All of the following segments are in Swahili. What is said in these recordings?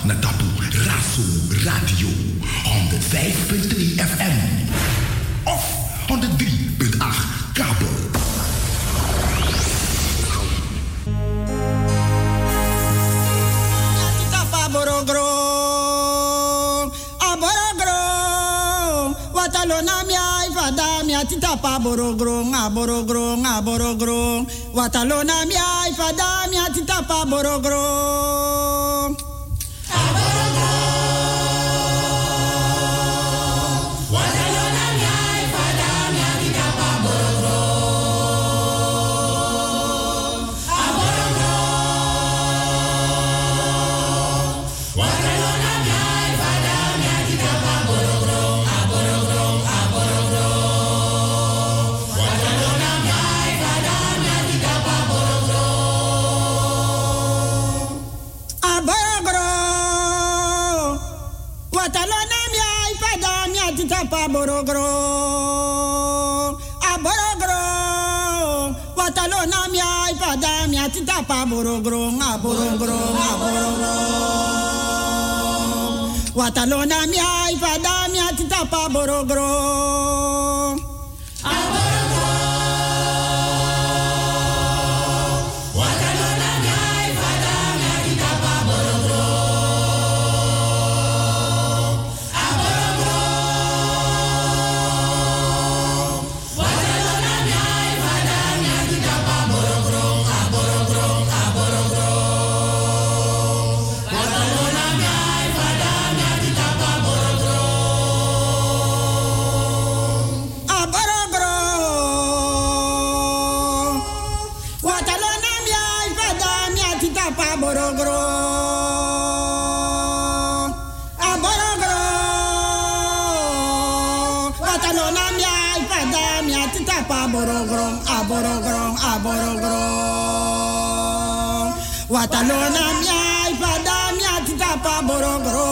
Natapu Raso Radio 105.3 FM of 103.8 kabel. Watalona mi ay fada mi atita pa borogro nga borogro nga borogro. Watalona mi ay fada mi atita pa borogro. Borogro, a borogro, watalona mi ay pada mi atita pa borogro, a borogro, a borogro, watalona mi ay pada mi atita pa borogro, a borogro, watalona mi ay pada mi atita pa borogro. Watalona mi ay pada mi atita pa borogro.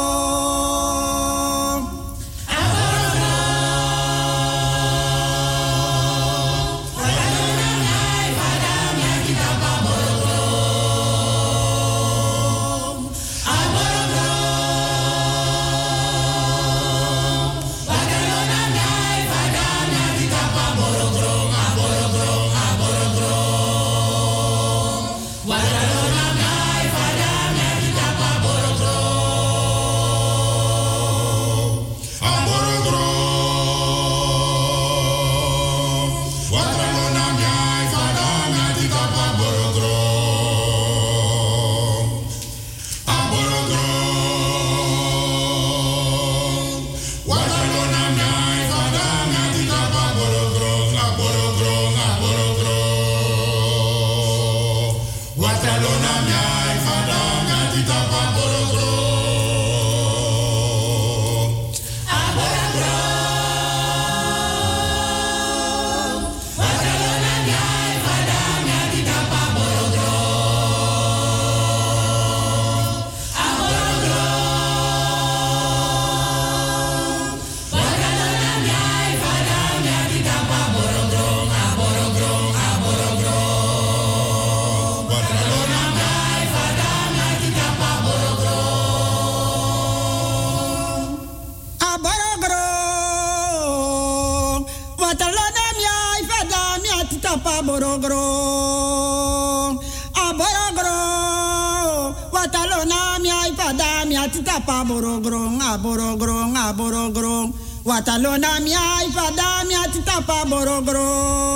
Watalona mi ay pada mi atita pa borogro.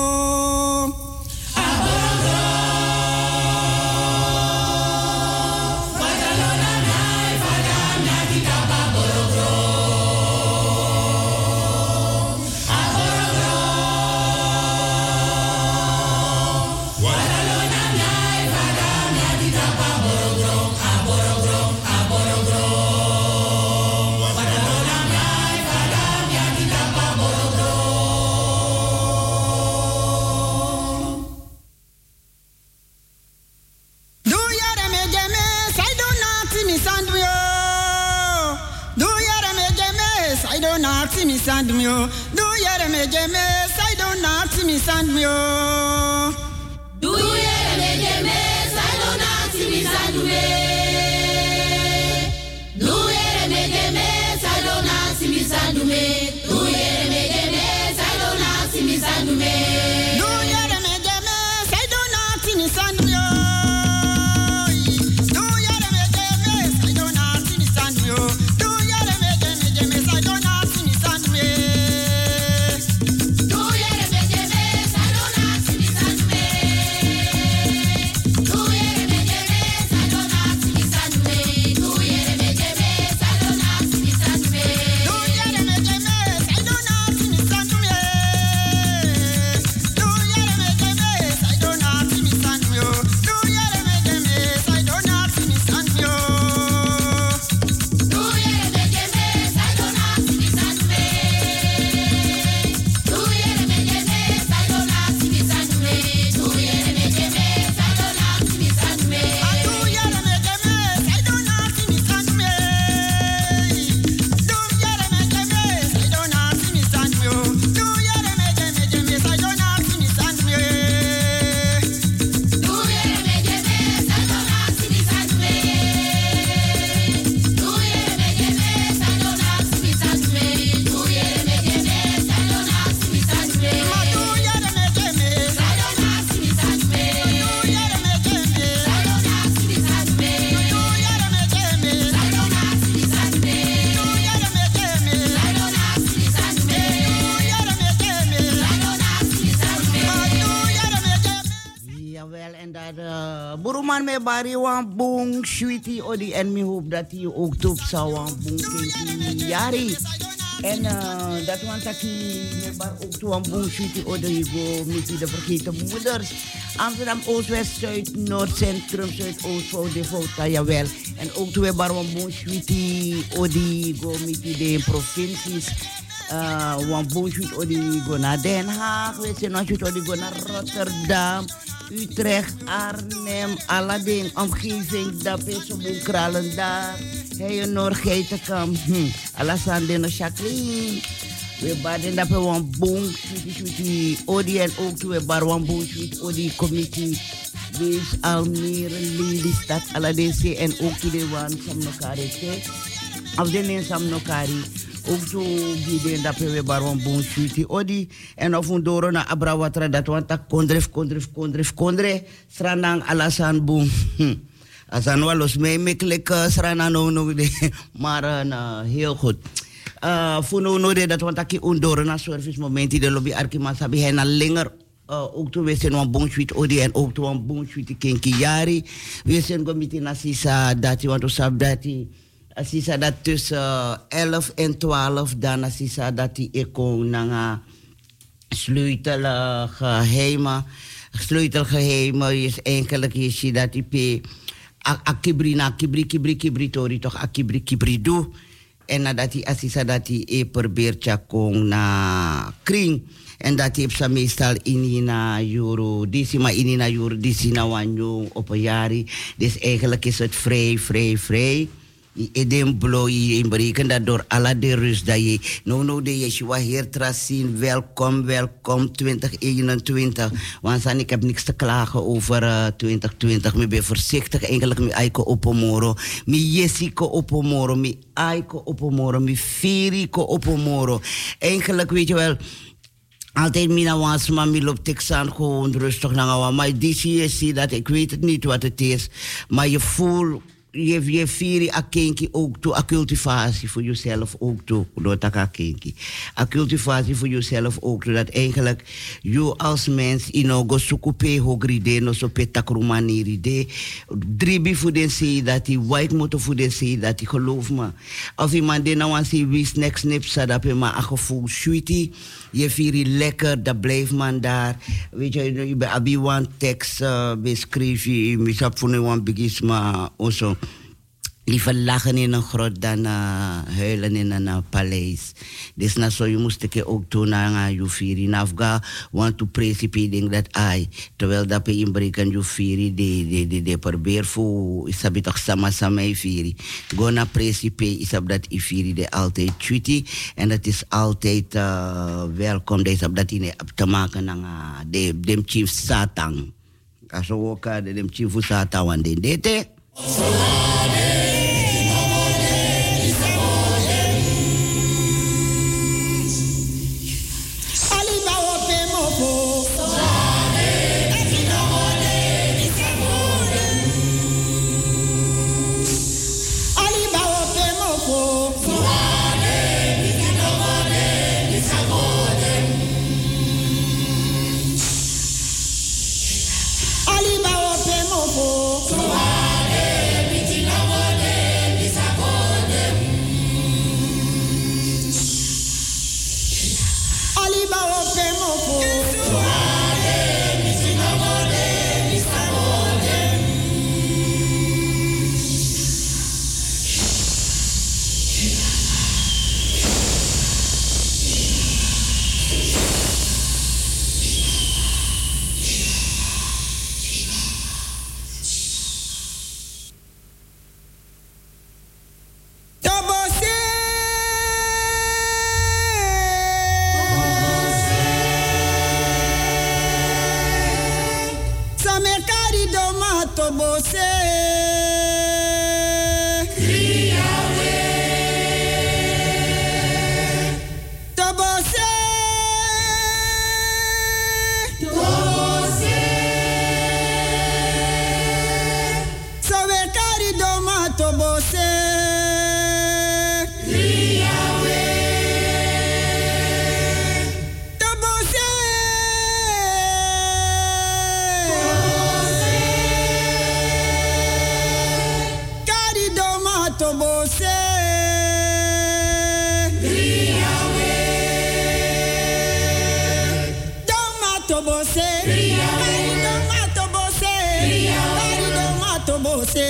Sandmio, do yere me jeme, sai do na timi sandmio. Do yere me jeme, sai do na timi sandmio. wel. En dat Boeroeman me bari wan boom sweetie odi. En me hoop dat hij ook top zou wan boom kinky jari. En dat want ik me bar ook toe wan boom sweetie odi. Go met de vergeten moeders. Amsterdam, Oost, West, Zuid, Noord, Centrum, Zuidoost, voor de foto, jawel. En ook toe we bar wan boom sweetie odi. Go met de provincies. Wan boomshoot odi go naar Den Haag, we zijn nog odi go naar Rotterdam, Utrecht, Arnhem, Aladdin, omgeving, dat is op een kralen daar. Hey, Noord, Geitenkam, Alassane, no Jacqueline. We baden dat we wan boomshoot odi en ook toe we bar wan boomshoot odi committee. Wees Almere, Lelystad, Aladdin en ook toe de wan Samnokari, afdeling Samnokari. Ook zo die dat we baron bon shuti odi en of un doro na abrawatra dat want kondref sranang alasan boom asan walos me meklek srana no de maar heel goed funo no de dat want aki un doro na service momenti de lobby arkima sabi hen na langer ook toen we zijn een bon sweet odi en ook toen een bon sweet kinki jari we zijn gomiti na sisa dati want osab dati Asisa dat tussen 11 en 12 dan asisa dat die eko nanga sleutelgeheimen is eigenlijk je ziet dat die pe akibri tori toch akibri do en nadat die asisa dat die probeert ja kong na kring en dat die heeft meestal in na euro disi na wanyo op een jari dus eigenlijk is het vrij Eden blow je bereken dat door alle de rust dat je no de Yeshua Heer trasin welkom 2021 want ik heb niks te klagen over 2020 ik ben voorzichtig eigenlijk met aiko opomoro mi Jessica opomoro mi aiko opomoro mi Firiko opomoro eigenlijk weet je wel altijd mina was maar mi loopt teksan gewoon rustig naar maar die zie dat ik weet het niet wat het is maar je voelt je vieri a kenki ook toe, a cultivatie voor jezelf ook toe, door taka kenki. A cultivatie voor jezelf ook toe, dat eigenlijk je als mens go sukupe hogride, no so petakrumani de, dribi voor den zei dat die white motor voor den zei dat die geloof me. Of iemand die nou aan zei wie snacks nipsa dat je maar a gevoel sweetie, je vieri lekker, dat blijft man daar. Weet je bij abi one tekst beschrijf je, misap voor een bigisma also. Liever lachen in een grot dan huilen in een paleis. Dus na zo je moest ik ook doen naar je vieri. Nafga want to principe denk dat ai. Terwijl dat je inbreken je vieri de probeer voor isabi toch sama je vieri. Go naar principe isab dat je vieri de altijd chuti en dat is altijd welkom. Dus dat je te maken naar de chief Satan. Als we ook de chief Satan want de dete. bose. Domato bose. Domato bose. Domato bose.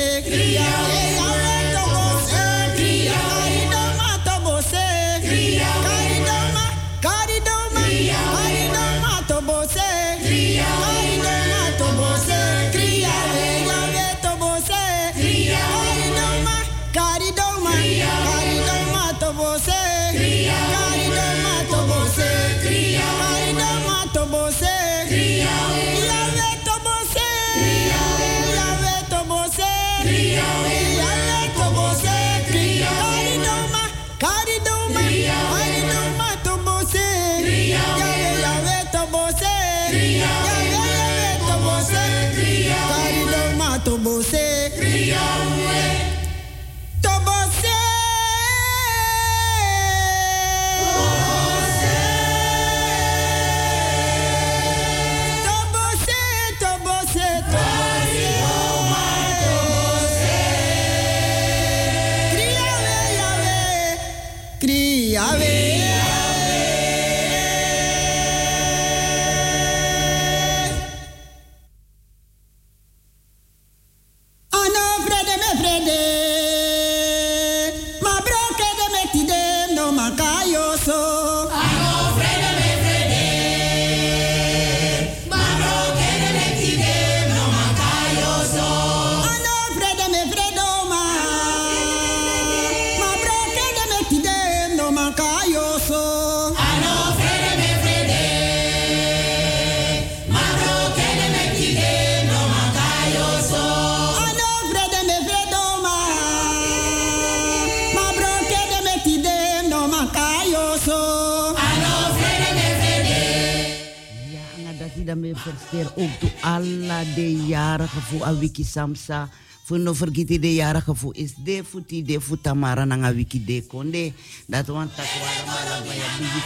Verster ook to alla de jaren gevoel a wiki samsa. Voor no vergeten de jaren gevoel is de futi de futamara nanga wiki de konde. Dat want dat wala mala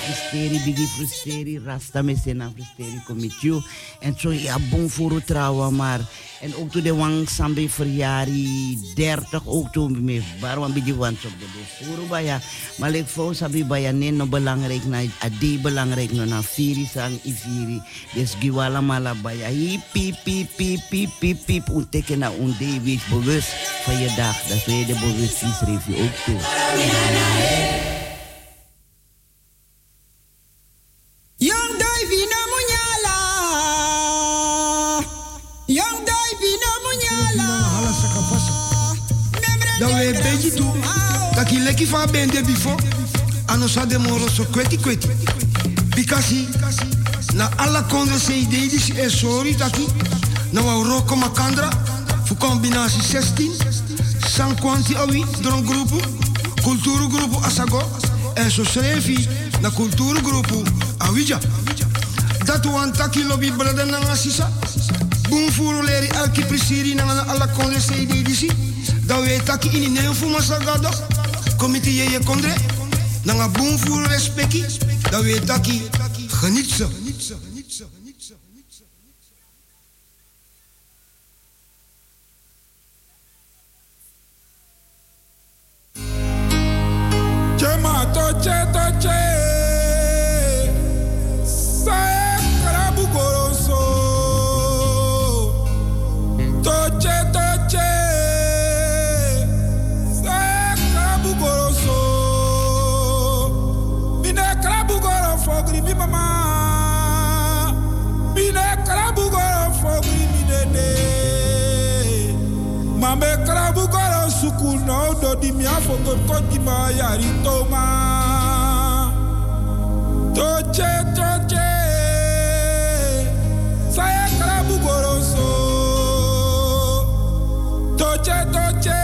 bigi frusteri rasta me sena frusteri komitju. En zo ja bon voor het trouwen maar. En ook to de wang sambe verjari 30 ook to me barwan bigi wans op de furu baya. Maar ik vou sabi baya no belangrijk na adi belangrijk no na firi sang ifiri. Des giwala mala baya hi pip unteken na unde wees bewust van je dag. Dat wij de bewustzijnsreview ook toe. Young Davina Munyala. Young Davina Munyala. Dan we beetje toe. Dat je lekker van bent de before. Anosa de moro so kweti. Bikasi. Na alla konde se dedis e sorry taki. Na wa roko makandra. Voor combinatie 16. San kwanti awi. Dron groepu. Cultuurgroepu asago. En zo schreef hij na cultuurgroepu awija. Dat wan taki lobby brada na asisa. Boom furu leri alki prisiri na alla konde se dedisi. Dat we taki in de neef masagado. Comité je kondre. Na boom furu respecti. Dat we taki geniet ze. Toche Sae karabu goroso Toche Sae karabu goroso Mine karabu goro fogri mi mama Mine karabu goro fogri mi dede Mame karabu goro suku no do di mi afoko koti ma yari toma Toche Saya karabu goroso Toche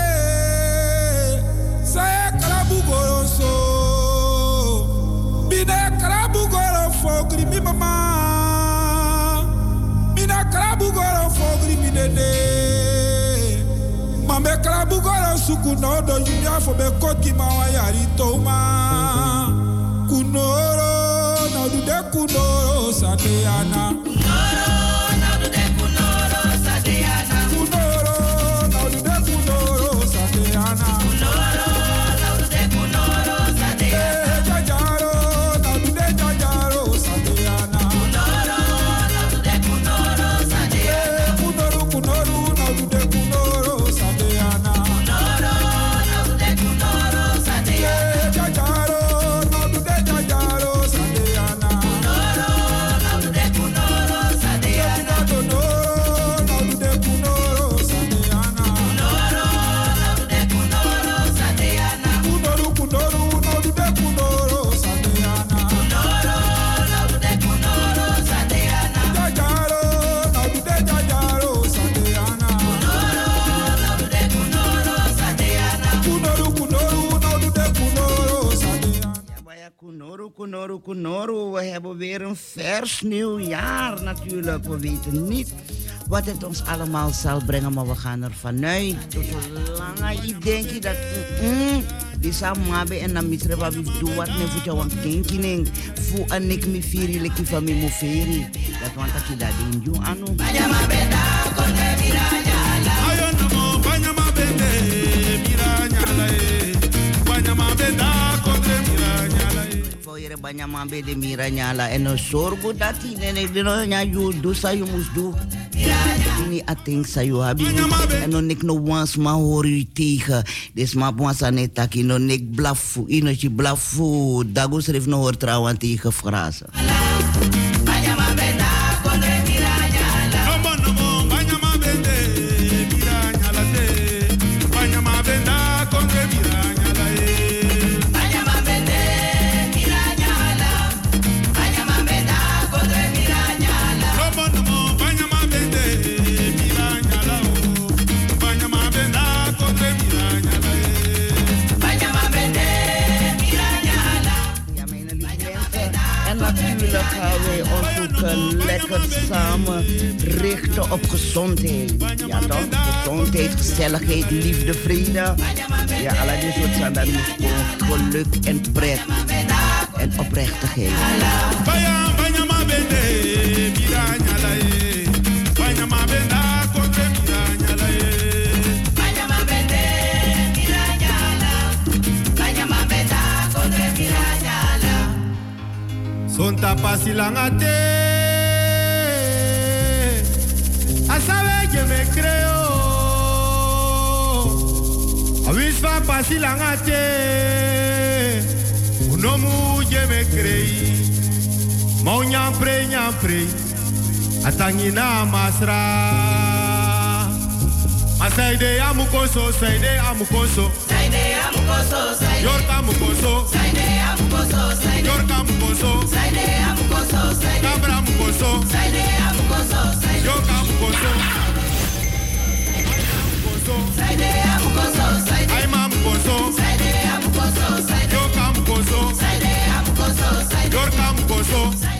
Saya karabu goroso Bine karabu goro fogri mi mama Bine karabu goro fogri mi dede Mame karabu goro suku no do yumi afo be koti ma wa yari toma Kunoro na du de kunoro sadeana Kunoro na du de kunoro sadeana Kunoro na du de kunoro sadeana Kunoro Kunoru. We hebben weer een vers nieuwjaar natuurlijk. We weten niet wat het ons allemaal zal brengen, maar we gaan er vanuit. Dus zolang je denkt dat die samabe en dan misre wat we doen wat ne voor jou kinking voor en ik me firi leki van me moferi. Dat want dat je dat in jou anu. Banyama benda konde miranyala. Ayo namo banyama bende miranyala. Banyama benda konde miranyala. Voor je banyama bende miranyala en een zorgo dat die ne de no nya you do sa you must do. Ini ating sayo habi en non ik no wans ma hori tegen des ma wans anetaki no nek blafu ino chi blafu dago sref no hor trawan tegen frase Banyama benda konde miranyala. Nomo banyama bende miranyala te. Banyama benda konde miranyala e. Banyama bende miranyala. Banyama benda konde miranyala. Nomo banyama bende miranyala o. Banyama benda konde miranyala e. Banyama bende miranyala. ja mijn lieve mensen en natuurlijk gaan wij ons ook lekker samen richten op gezondheid ja toch gezondheid gezelligheid liefde vrede ja alle die soort zijn dan geluk en pret en oprechtigheid. Banyama bende miranyala e. Banyama benda konde miranyala e. Banyama bende miranyala. Banyama benda konde miranyala. Sonta pasilangate. Asabe que me creo. Avispa pasilangate. Unomu je me crei. Mau nyampre nyampre. Atangina masra. Masaide amukoso, saide amukoso. Saide amukoso, saide. Yorka amukoso. Saide amukoso, saide. Yorka amukoso. Saide amukoso, saide. Cabra amukoso. Saide amukoso, saide. Yorka amukoso. Saide amukoso, saide. Ay amukoso. Saide amukoso, saide. Yorka amukoso. Saide amukoso, saide. Yorka amukoso.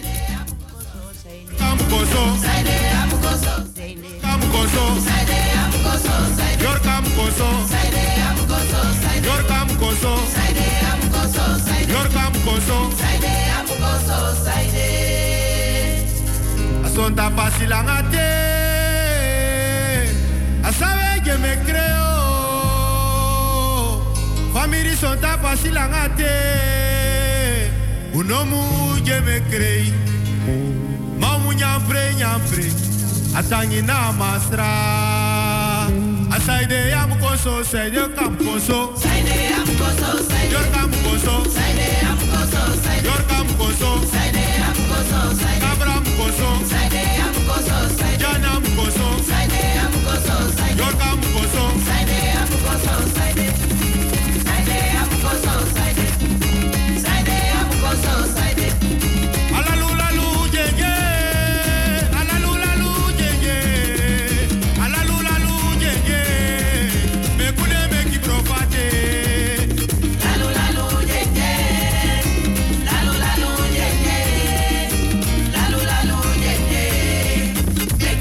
Amukoso. Saide amukoso. Amukoso. Saide amukoso, saide. Yorka amukoso. Saide amukoso, saide. Yorka amukoso. Saide amukoso, saide. Yorka amukoso. Saide amukoso, saide. Asonta pasilangate. Asabe que me creo. Famiri sonta pasilangate. Unomu je me crei. Mamu nyampre nyampre. Atangina masra. Asaide amukoso, saide kamkoso. Saide amukoso, saide. Yorka amukoso. Saide amukoso, saide. Yorka amukoso. Saide amukoso, saide. Cabra amukoso. Saide amukoso, saide. Jana amukoso. Saide amukoso, saide. Yorka amukoso. Saide amukoso, saide. Saide amukoso, saide. Saide amukoso, saide. Alalula lu yeye. Alalula lu yeye. Alalula lu yeye. Me kune me ki profate. Lalu lalu yeye. Lalu lalu yeye. Lalu lalu yeye.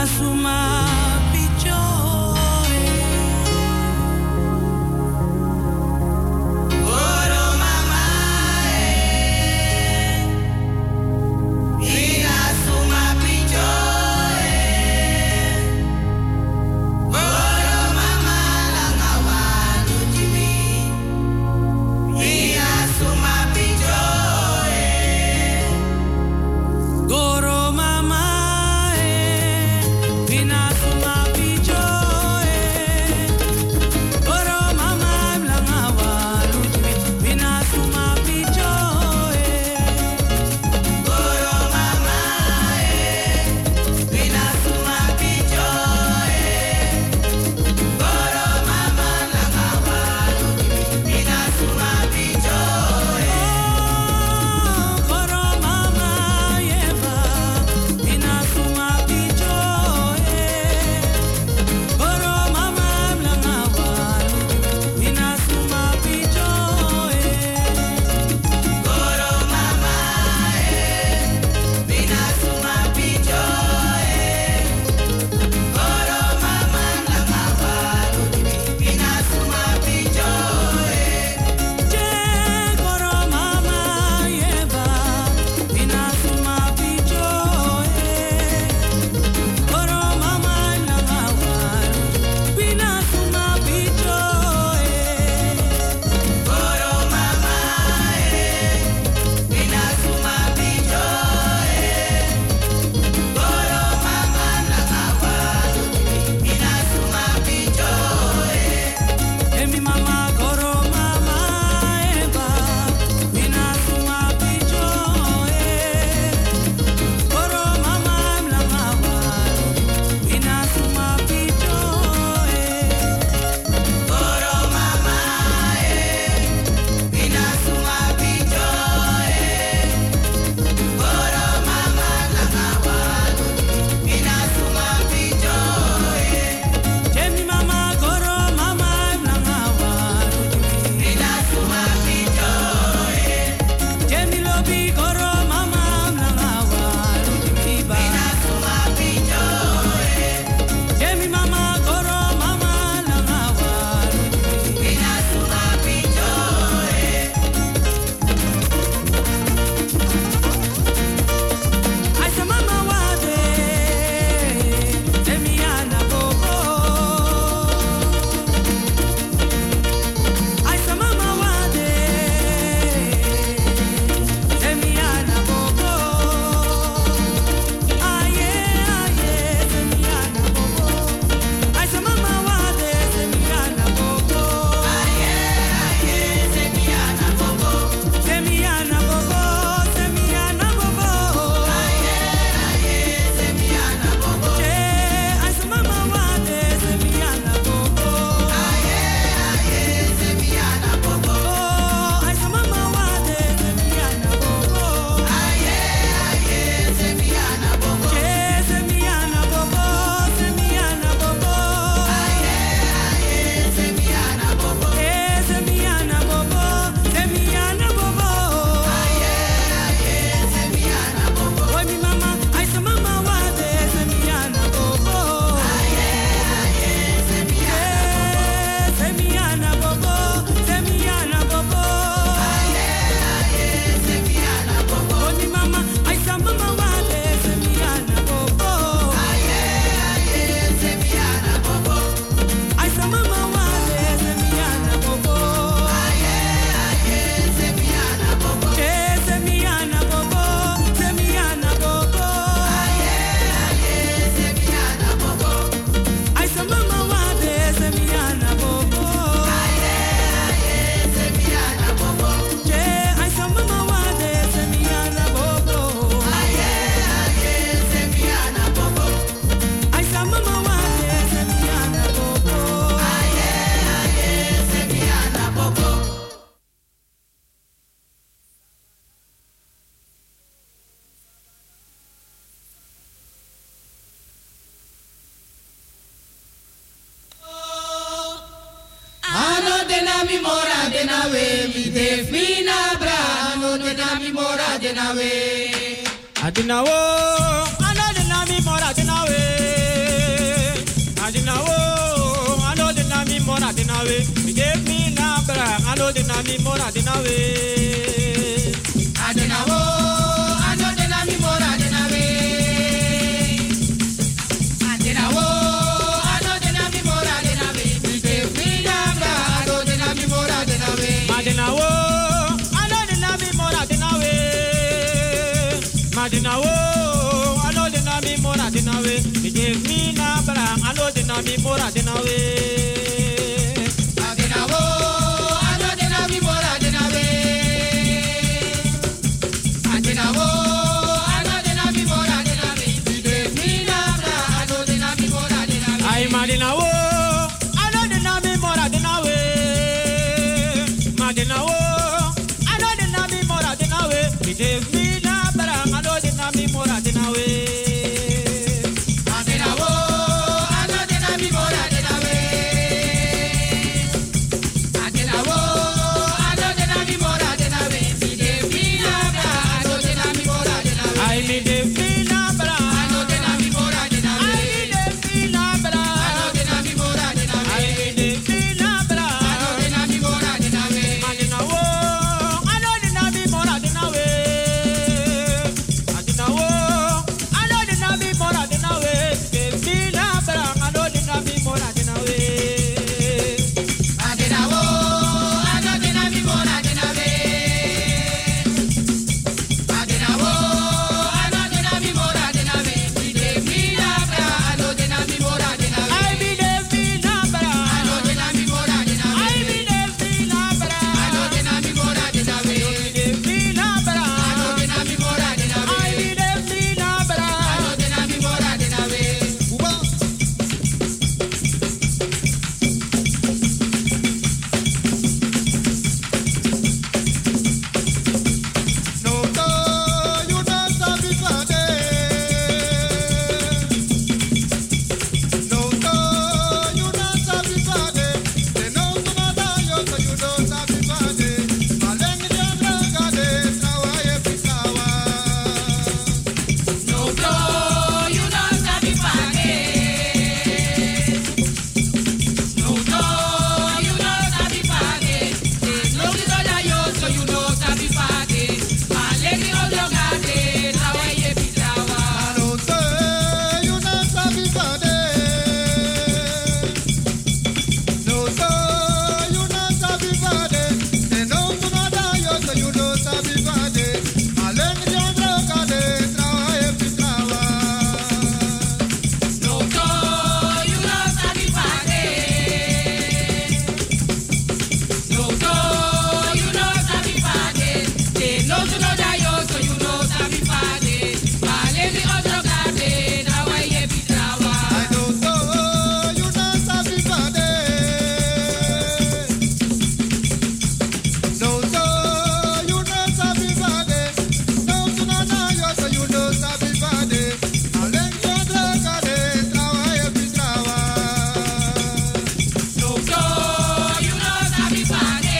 mi mora de na we, mi def mi na bra, no de na mi mora de na we. Adina wo, ano de na mi mora de na we. mora de na we. Mi give me na bra, ano de na mi mora de na we. Adena wo, ano de na mi mora de na we. Adena wo, ano de na mi mora de na we. Mi give me na bra, ano de na mi mora de na we. Adena wo, ano de na mi mora de na we. Adena wo, ano de na mi mora de na we. Mi give me na bra, ano de na mi mora de na we. Adena wo, ano de na mi mora de na we. Adena wo, ano de na mi mora de na we. Mi give me na bra, ano de na mi mora de na we. Ay madina wo, ano de na mi mora de na we. Madina wo, ano de na mi mora de na we. Mi give me na bra, ano de na mi mora de na we. Adena wo, ano de na mi mora de na we. Adena wo, ano de na mi mora de na we. Mi give me na bra, ano de na mi mora de na we. Ay mi give me na bra, Ano de na mi mora de na we. ay mi give me na bra, Ano de na mi mora de na we. ay mi give me na bra. Ano de na mi mora de na we. Madina wo, ano de na mi mora de na we. Madina wo, ano de na mi mora de na we. Give me na bra, ano de na mi mora de na we. Adena wo, ano de na mi mora de na we. Adena wo, ano de na mi mora de na we. Mi give me na bra, ano de na mi mora de na we. Ay mi give me na bra, Ano de na mi mora de na we. ay mi give me na bra, Ano de na mi mora de na we. give me na bra, Ano de na mi mora de na we. ay mi give me na bra. Ano de na mi mora de na we. No to, you don't sabi pade. No to, you don't sabi pade. No to da yo, so you don't sabi pade. Malegi odogade, trawa ye pitrawa. No to, you don't sabi pade. No to, you don't sabi pade. No to da yo, so you don't sabi pade. Malegi odogade, trawa ye pitrawa. No to, you don't sabi pade.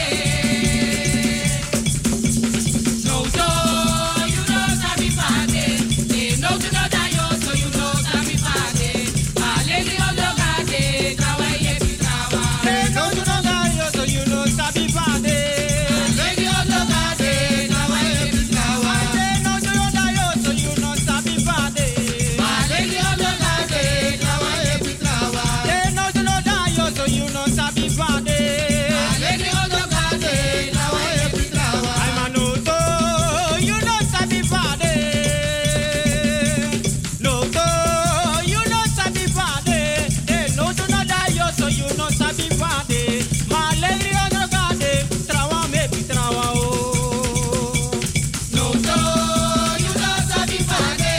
No to, you don't sabi pade. No to da yo, so you don't sabi pade. Malegi odogade, trawa ye pitrawa. No to no da yo, so you know sabi pade. Malegi odogade, trawa ye pitrawa. No to no da yo, so you know sabi pade. Malegi odogade, trawa ye pitrawa. No to no da yo, so you know sabi pade. Malegi odogade, trawa ye pitrawa. I'm a no to, you know sabi pade. No to, you know sabi pade. No to no da yo, so you know sabi pade. Ma alegri odogade, trawa me pitrawa o. No to, you don't sabi pade.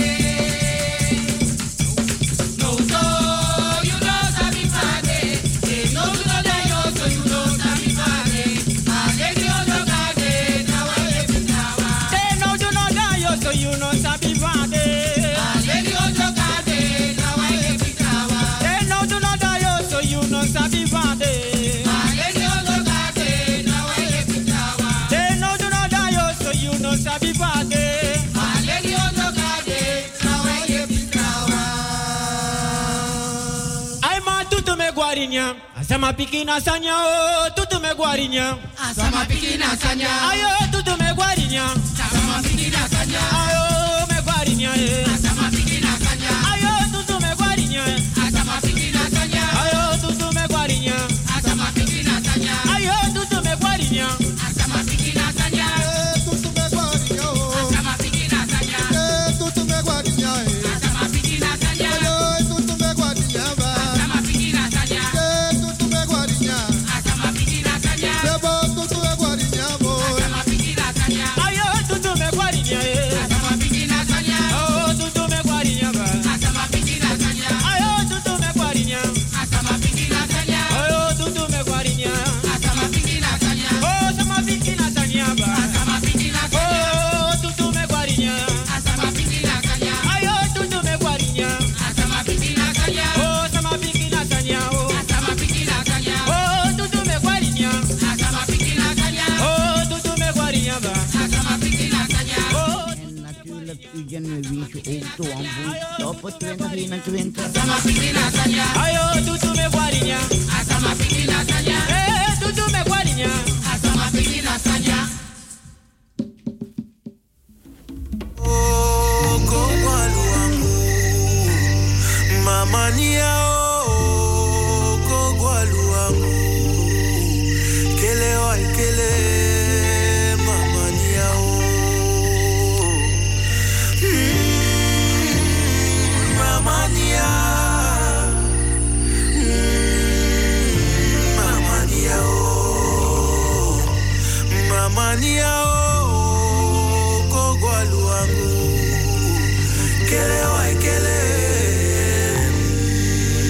No to, you don't sabi pade. No to da yo, so you don't sabi pade. Malegi odogade, trawa ye pitrawa. No to no da yo, so you know sabi pade. Malegi odogade, trawa ye pitrawa. No to no da yo, so you know sabi pade. Malegi odogade, trawa ye pitrawa. No to no da yo, so you know sabi pade. Malegi odogade, trawa ye pitrawa. Ay ma tutu me guari guarinya. Asama pikina sanya o tutu me guarinya. Asama pikina sanya. Ayo tutu me guarinya. Asama pikina sanya. Ayo me guarinya. Asama pikina sanya. Ayo tutu me guarinya. Asama pikina sanya. Ayo tutu me guarinya. Asama pikina sanya. Ayo tutu me guarinya. Asama pikina sanya. Tutu me guarinya. Asama pikina sanya. Tutu me guarinya. Asama pikina sanya. Tutu me guarinya. Asama pikina sanya. Tutu me guarinya. Asama pikina sanya. Bebo tutu me guarinya boy. Asama pikina sanya. Ayo tutu me guarinya. Asama pikina sanya. Oh tutu me guarinya ba. Asama pikina sanya. Ayo tutu me guarinya. Asama pikina sanya. Ayo tutu me guarinya. Asama pikina sanya. Oh sama pikina sanya ba. Asama pikina sanya. Oh tutu me guarinya. Asama pikina sanya. Ayo tutu me guarinya. Asama pikina sanya. Oh sama pikina sanya. Oh Asama pikina sanya. oh tutu me guarinya. Asama pikina sanya. Oh tutu me guarinya ba. Asama pikina sanya. Oh En natuurlijk, Ugen, we wensen ook toe aan boet op het 2021. Asama pikina sanya. ayo tutu me guarinya. Asama pikina sanya. Tutu me guarinya. Asama pikina sanya. Mamania o kogwaluangu kele oi kele mamania o mamania mamania o mamania o kogwaluangu kele oi kele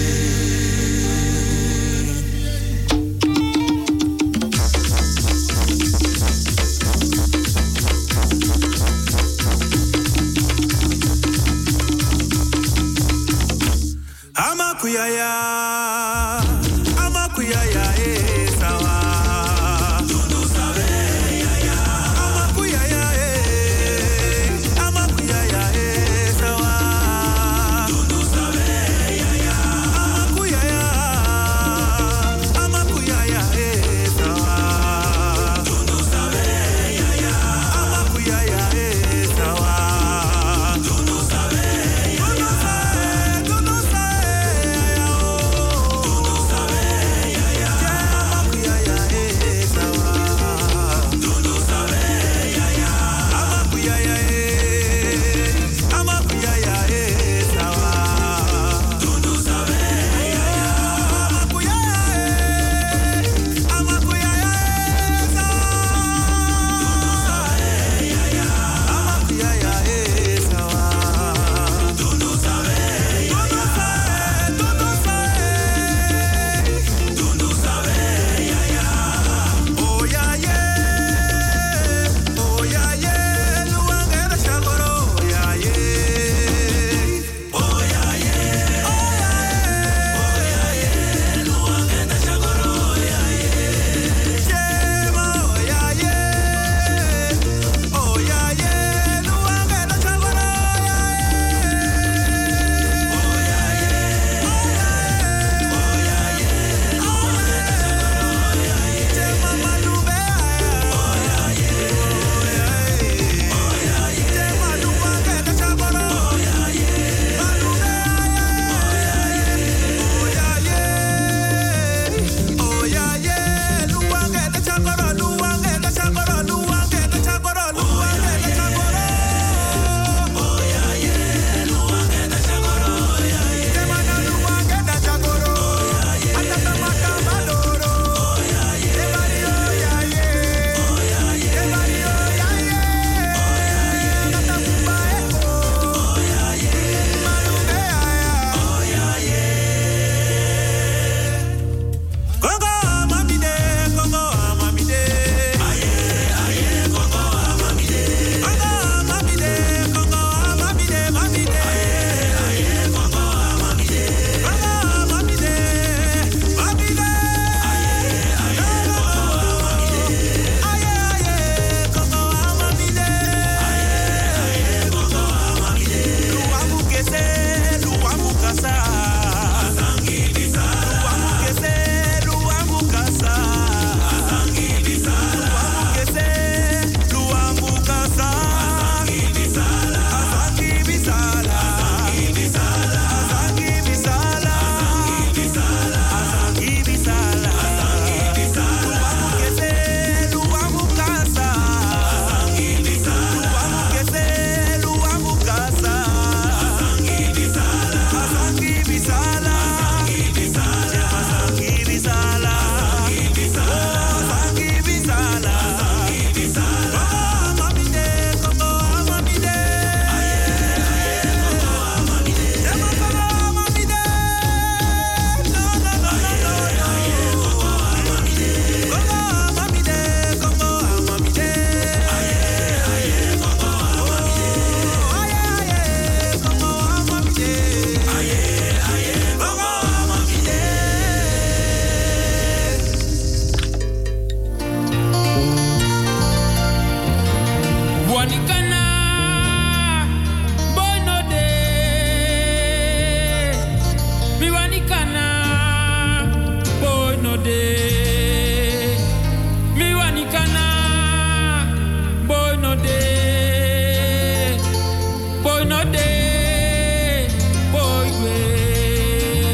boy no day, boy way.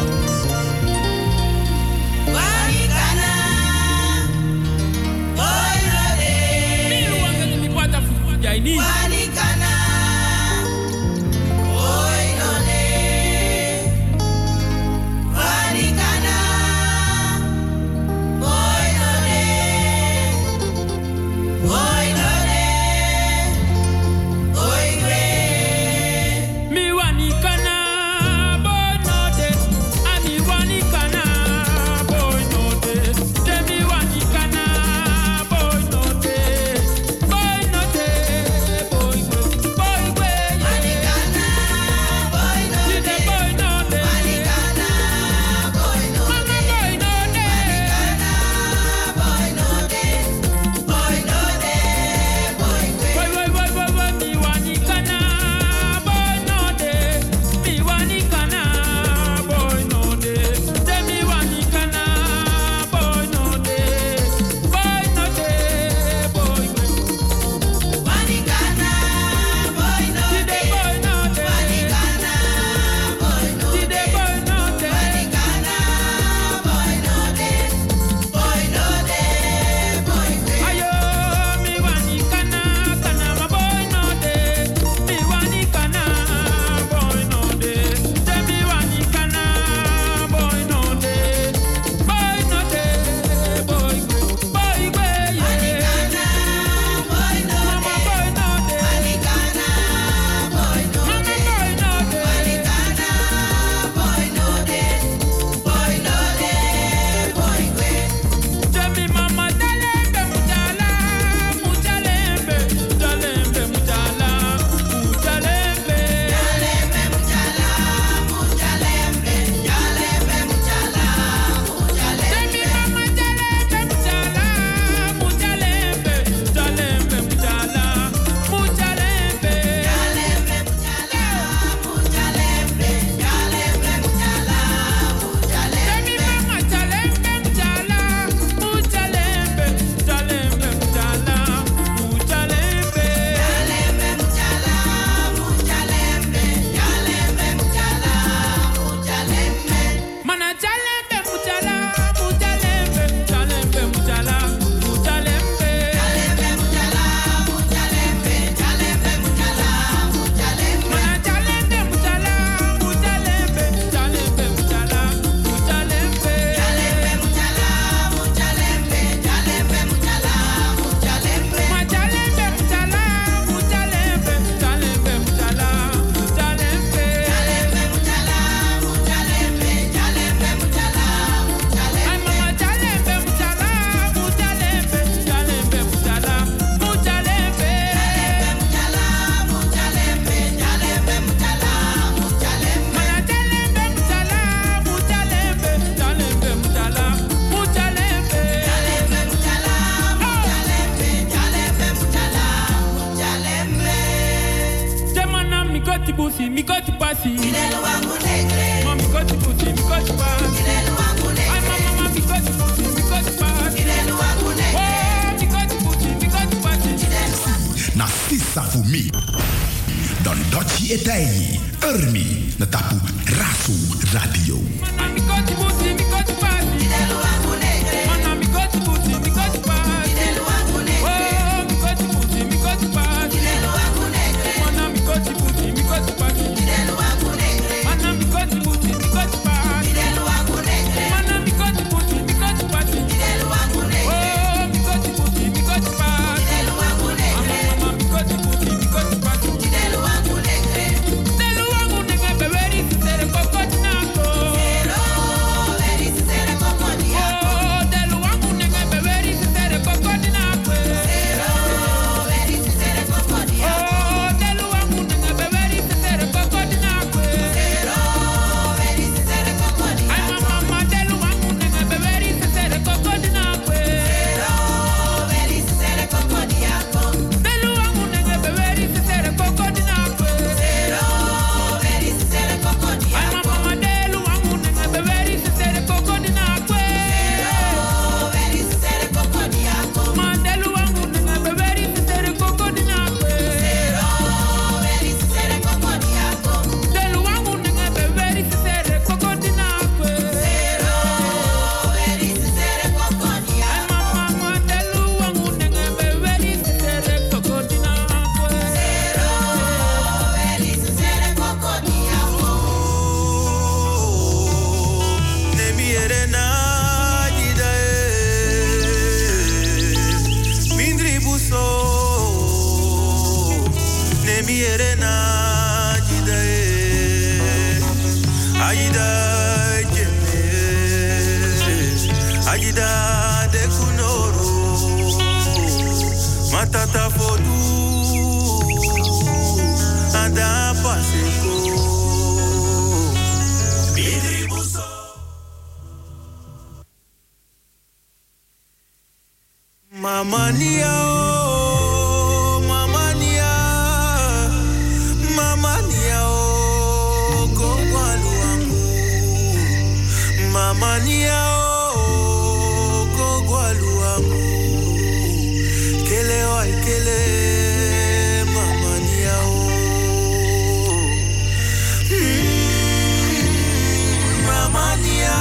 Wanikana, boy no day. Me want to be part of Chinese. Wanikana, boy no day. Wanikana, boy no day. Boy no day, boy way. Me wanikana, boy no day. Ami wanikana, boy no day. Demi wanikana, boy no day. Boy no day, boy way. Boy way. Wanikana, boy no Dide day. boy no day. Wanikana, boy no Mama day. boy no day. Wanikana, boy no day. Boy no day, boy way. Boy boy boy boy boy. Me wanikana, boy no day. Me wanikana, boy no day. Demi wanikana, boy no day. Boy no day, boy way. Wanikana, boy no Dide day. boy no day. Wanikana, boy no Dide day. boy no day. Wanikana, boy no day. Boy no day, boy way. Ayo, me wanikana, kana ma boy no day. Me wanikana, boy no day. Demi wanikana, boy no day. Boy no day, boy way. Boy way, Wanikana, boy no mama day. boy no day. Wanikana, boy no Mama day. boy no day. Wanikana, boy no day. Boy no day, boy way. Demi mama jalembe mujala, mujalembe, jalembe mujala, mujalembe. Jalembe mujala, mujalembe. Jalembe mujala, mujalembe. Demi mama jalembe mujala, mujalembe, jalembe mujala, mujalembe. Jalembe mujala, mujalembe. Jalembe mujala, mujalembe. Demi mama jalembe mujala, mujalembe, jalembe mujala, mujalembe. Jalembe mujala, mujalembe. Jalembe mujala, mujalembe. Mana jalembe mujala, mujalembe, jalembe mujala, mujalembe. Jalembe mujala, mujalembe. Jalembe mujala, mujalembe. Mana jalembe mujala, mujalembe, jalembe mujala, mujalembe. Jalembe mujala, mujalembe. Jalembe mujala, mujalembe. Ma jalembe mujala, mujalembe, jalembe mujala, mujalembe. Jalembe mujala, mujalembe. Jalembe mujala, mujalembe. Ay mama jalembe mujala, mujalembe, jalembe mujala, mujalembe. Mujala, mujalembe. Jalembe mujala, mujalembe. Mana jalembe mujala, mujalembe, jalembe mujala, mujalembe. Jalembe mujala, mujalembe. Jalembe mujala, mujalembe. Demana mikoti busi, mikoti pasi. Ilelu wangu negre. Ma mikoti busi, mikoti pasi. Ilelu wangu Ay negre. mama mikoti busi, mikoti pasi. Ilelu wangu negre. Oh, mikoti busi, mikoti pasi. Na sisa fumi. Don Dochi Etai. Ermi. Na tapu Rasu Radio. Mana mikoti busi, mikoti pasi. Ilelu wangu negre. Mana mikoti busi, mikoti pasi. Ilelu wangu negre. Oh, mikoti busi, mikoti pasi. Ilelu wangu negre. Mana mikoti busi, mikoti pasi. Ilelu wangu negre. Mana mikoti busi, mikoti pasi. Ilelu wangu negre. Mana mikoti busi, mikoti pasi. Ilelu wangu negre. Oh, mikoti busi, mikoti pasi. Ilelu wangu negre. Mama mikoti busi, mikoti pasi. Ilelu wangu negre. Telu wangu nenge beweri sisere kokoti nako. Pero, very sincere como diablo. Oh, Aida jeme, Aida de kunoro, matata fodu, anda paseko. Bidribuso. Mama nia, oh, mama nia, mama nia, oh, kogwaluangu. Mama nia, oh, kogwaluangu. Kele oi kele, mama nia, oh. Mama nia.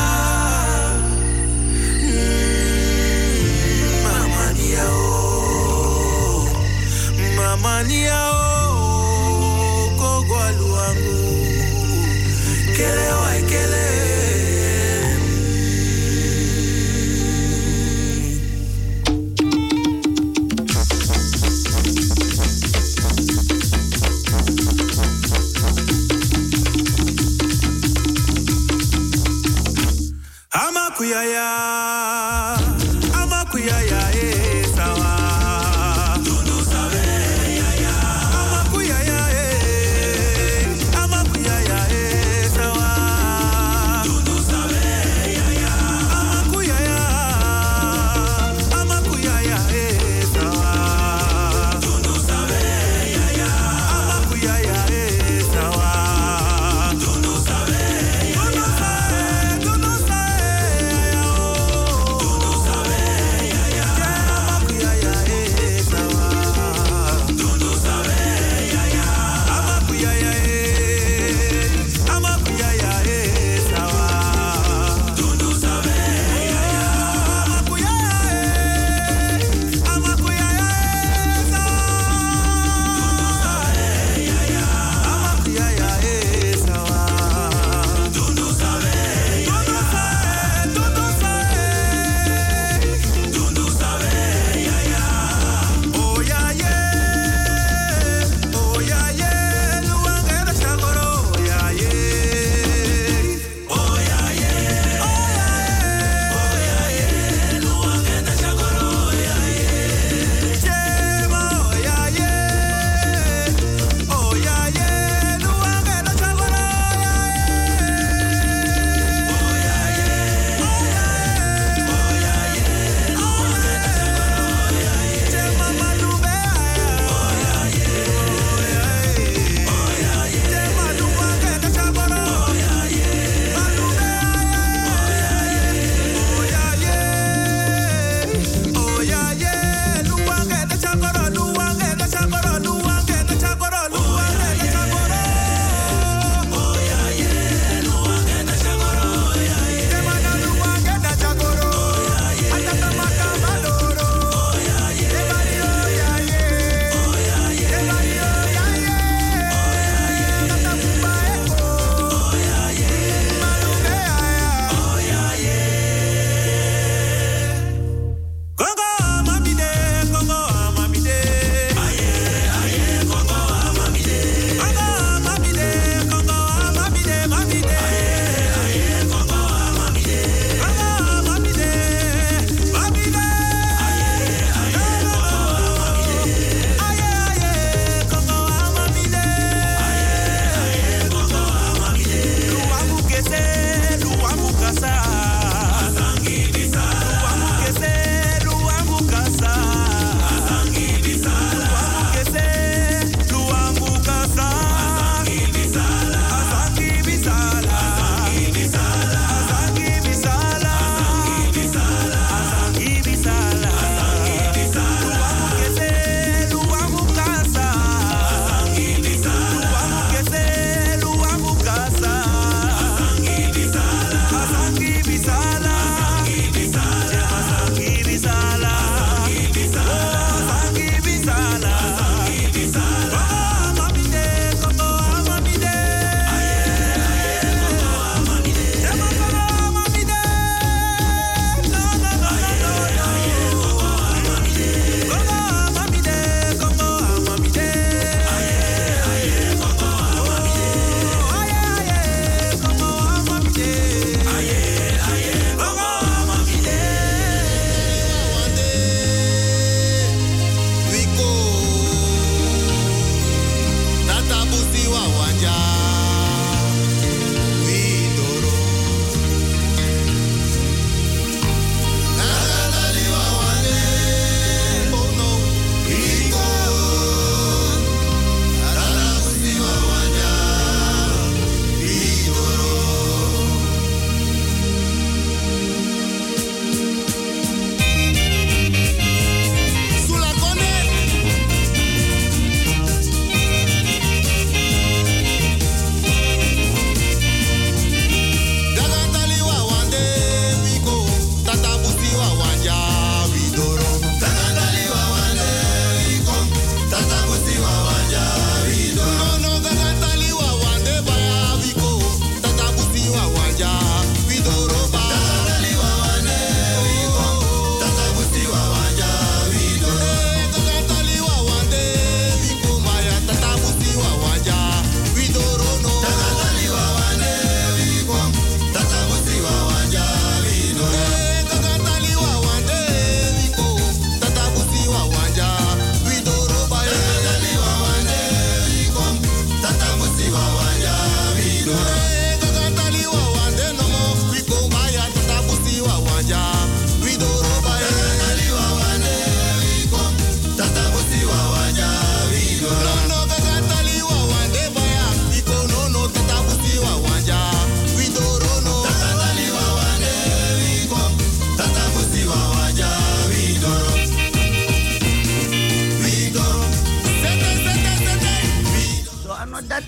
Mania o kogwaluangu kele wa kele Amakuyaya Amakuyaya sawa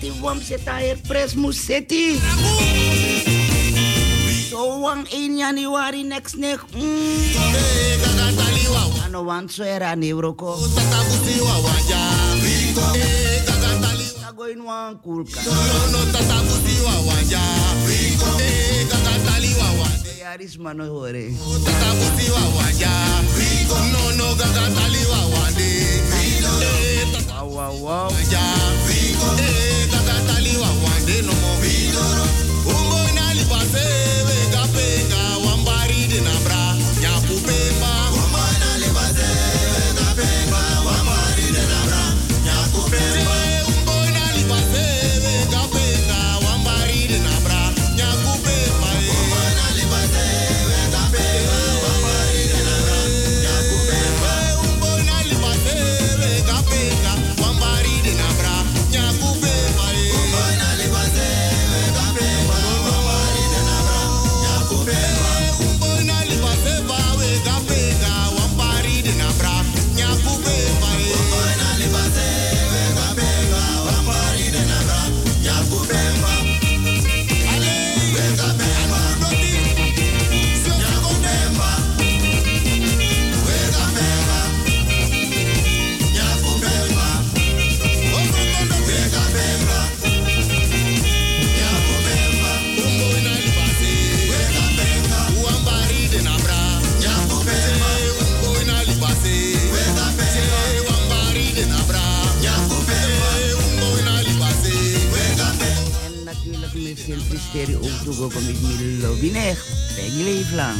dati wam seta her pres museti. So wang 1 Januari next nek. Ano wan so era neuroko. Tagoin wan kulka. Yaris mano hore. Wow, wow. Mysterie ook toe kom ik Milo Binek. Peggy Leeflang.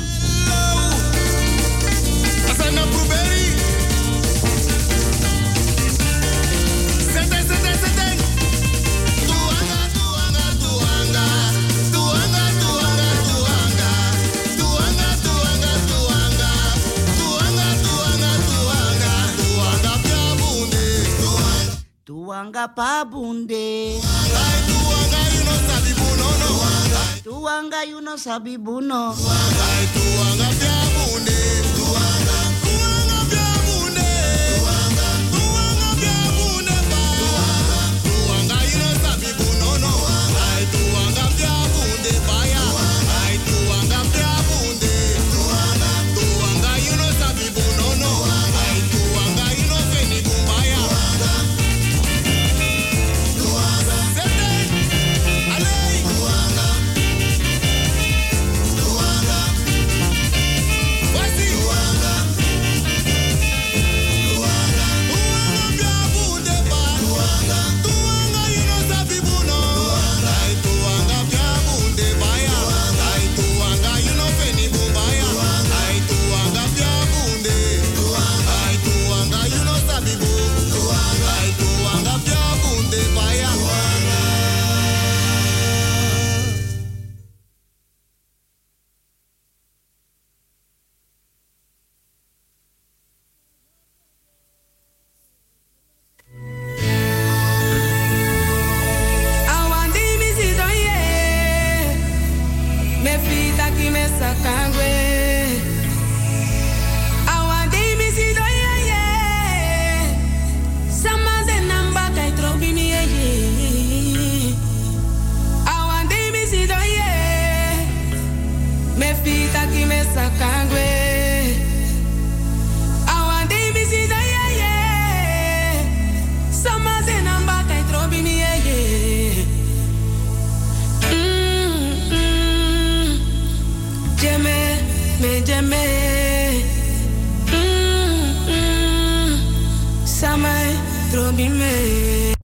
Asana Blueberry. Sete. Tuanga pa bunde. Tuanga you no sabi buno. Tuanga pia bunde. Tuanga pia bunde. Tuanga pia bunde pa. Tuanga you no sabi buno no. Tuanga pia bunde pa ya. Tuanga pia bunde. Tuanga you no sabi buno no. Tuanga you no feni bumba ya. Samai trobi me.